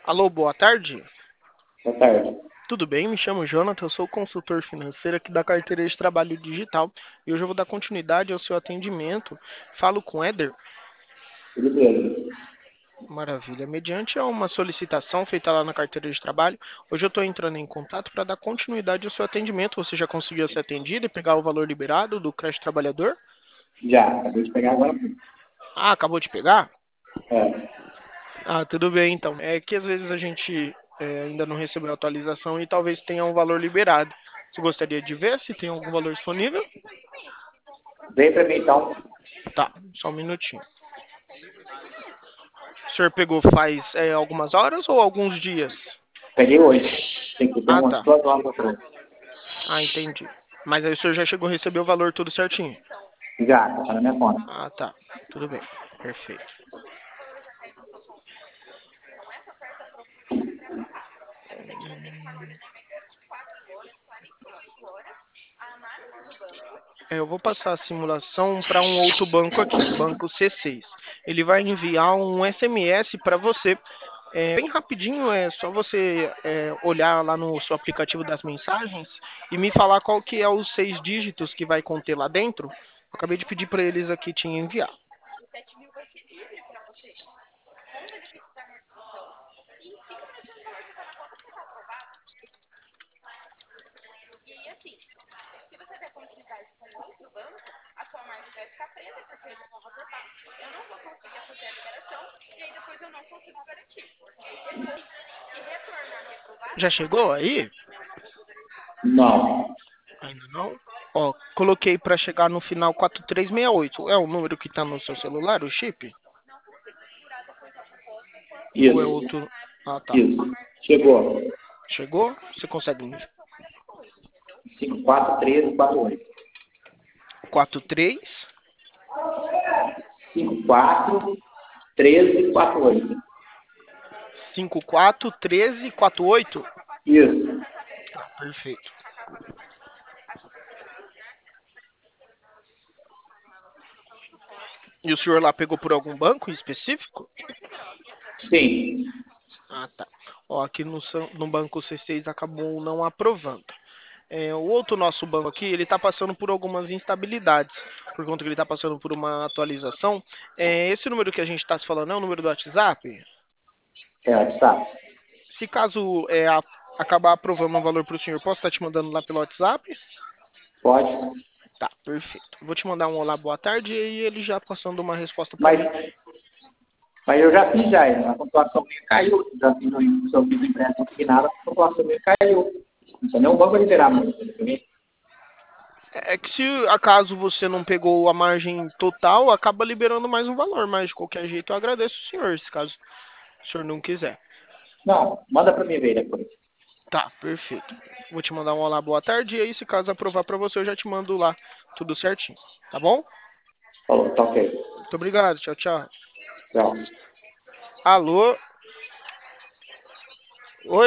Alô, boa tarde. Boa tarde. Tudo bem? Me chamo Jonathan, eu sou consultor financeiro aqui da carteira de trabalho digital e hoje eu vou dar continuidade ao seu atendimento. Falo com Éder. Tudo bem? Maravilha. Mediante a uma solicitação feita lá na carteira de trabalho, hoje eu estou entrando em contato para dar continuidade ao seu atendimento. Você já conseguiu ser atendido e pegar o valor liberado do creche trabalhador? Já, acabei de pegar agora. Ah, acabou de pegar? É, Ah, tudo bem então. É que às vezes a gente ainda não recebeu a atualização e talvez tenha um valor liberado. Você gostaria de ver se tem algum valor disponível? vem para mim então. Tá, só um minutinho. O senhor pegou faz algumas horas ou alguns dias? Peguei hoje. Tem que ter Ah, umas tá. 2 horas atrás. Ah, entendi. Mas aí o senhor já chegou a receber o valor tudo certinho? Já, tá na minha conta. Ah, tá. Tudo bem. Perfeito. Eu vou passar a simulação para um outro banco aqui, o banco C6. Ele vai enviar um SMS para você. Bem rapidinho, é só você olhar lá no seu aplicativo das mensagens e me falar qual que é os 6 dígitos que vai conter lá dentro. Eu acabei de pedir para eles aqui te enviar. Já chegou aí? Não. Ainda não? Ó, coloquei para chegar no final 4368. É o número que está no seu celular, o chip? Ou é Isso, outro? Ah, tá. isso. Chegou. Chegou? Você consegue? 541348. 43 541348. 54 13 48. Isso. Tá, perfeito. E o senhor lá pegou por algum banco em específico? Sim. Ah, tá. Ó, aqui no banco C6 acabou não aprovando. O outro nosso banco aqui, ele está passando por algumas instabilidades, por conta que ele está passando por uma atualização. Esse número que a gente está se falando é o número do WhatsApp? É, WhatsApp. Se caso acabar aprovando um valor para o senhor, posso estar te mandando lá pelo WhatsApp? Pode. Tá, perfeito. Vou te mandar um olá, boa tarde, e ele já passando uma resposta para Mas, mim. mas eu já fiz já. A pontuação minha caiu. Já fiz se eu fiz o empréstimo consignado, a pontuação minha caiu. Não tinha nenhum banco a liberar muito. É que se acaso você não pegou a margem total, acaba liberando mais um valor, mas de qualquer jeito eu agradeço o senhor, se caso o senhor não quiser. Não, manda para mim ver depois. Tá, perfeito. Vou te mandar um olá, boa tarde, e aí se caso aprovar para você, eu já te mando lá tudo certinho, tá bom? Falou, tá ok. Muito obrigado, tchau, tchau. Tchau. Alô?